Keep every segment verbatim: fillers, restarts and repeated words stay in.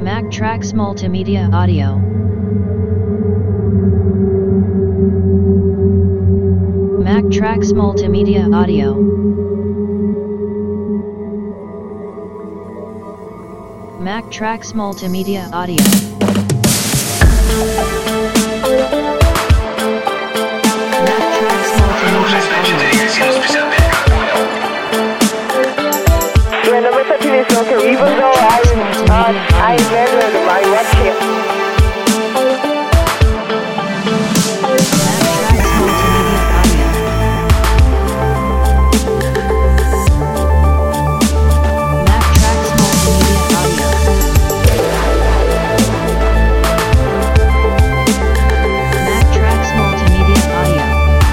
Mactrax Multimedia Audio. Mactrax Multimedia Audio. Mactrax Multimedia Audio. Mactrax Multimedia Audio. Yeah, no me está utilizando que even though I uh, I measured my watch here. Mactrax Multimedia Audio. Mactrax Multimedia Audio. Mactrax Multimedia Audio.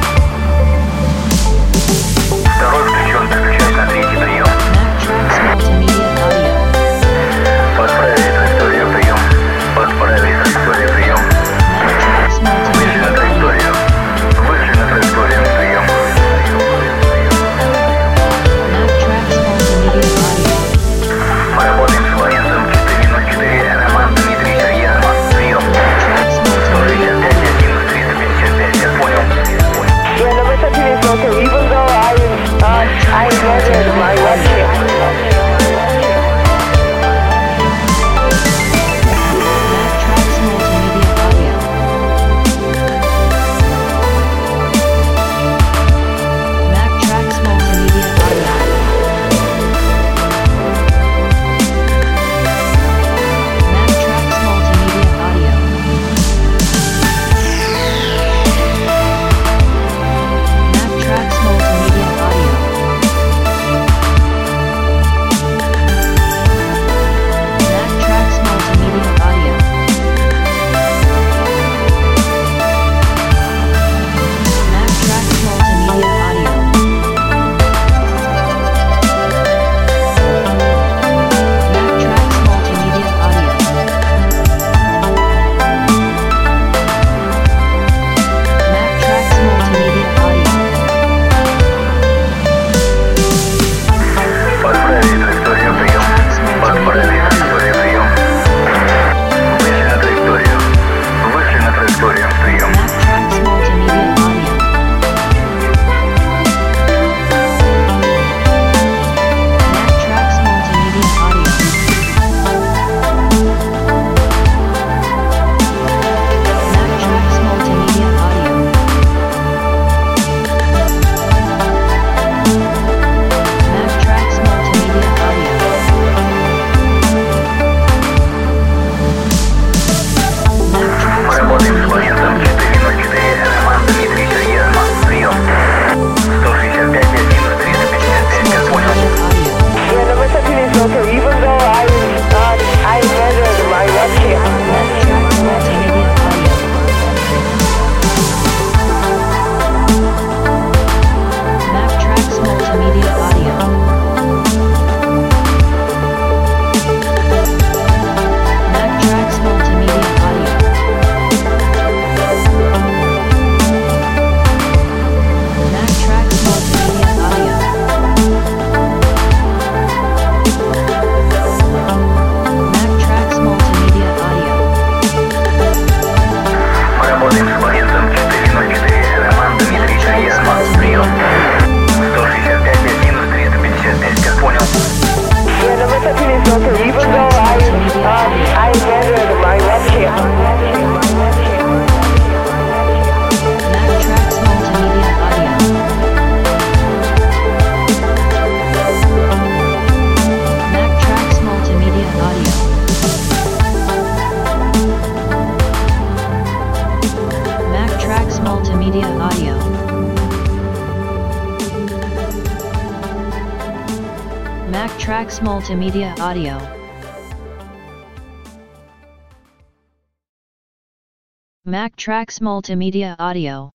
Второй включен, переключать на третий прием. Mactrax Multimedia Audio. Подправить траекторию прием. Подправить траекторию прием. Mactrax Вышли на Multimedia Audio. траекторию. Вышли на траекторию прием. Mactrax Multimedia Audio. Мы работаем с абонентом четыре ноль четыре Роман Дмитрий Сергеевна. Прием. Mactrax сто Multimedia шестьдесят пять один триста пятьдесят пять. Я понял. Yeah, no me está utilizando que even though I uh, I measured my watch here. Mactrax Multimedia Audio. Mactrax Multimedia Audio. Mactrax Multimedia Audio. Mactrax Multimedia Audio. Mactrax Multimedia Audio. Mactrax Multimedia Audio. Mactrax Multimedia Audio. Mactrax Multimedia Audio. Подправить траекторию прием. Подправить траекторию прием. Вышли на траекторию. Вышли на траекторию прием. Mactrax Multimedia Audio. Mactrax Multimedia Audio. Mactrax Multimedia Audio. Mactrax Multimedia Audio. Мы Mactrax работаем с Multimedia абонентом Audio. четыре ноль четыре Роман Дмитрий Сергеевна. Прием. сто шестьдесят пять один триста пятьдесят пять. Я понял. Audio. Yeah, no me está utilizando que even though I uh, I measured my watch here. Mactrax Multimedia Audio. Mactrax Multimedia Audio. Mactrax Multimedia Audio. Mactrax Multimedia Audio. Mactrax Multimedia Audio. Мы работаем с абонентом четыре ноль четыре Роман Дмитрий Сергеевна. Прием. сто шестьдесят пять один триста пятьдесят пять. Я понял. Yeah, no me está utilizando que even though I uh, I measured my watch here. Mactrax Multimedia Audio. Mactrax Multimedia Audio. Mactrax Multimedia Audio. Mactrax Multimedia Audio. Mactrax Multimedia Audio.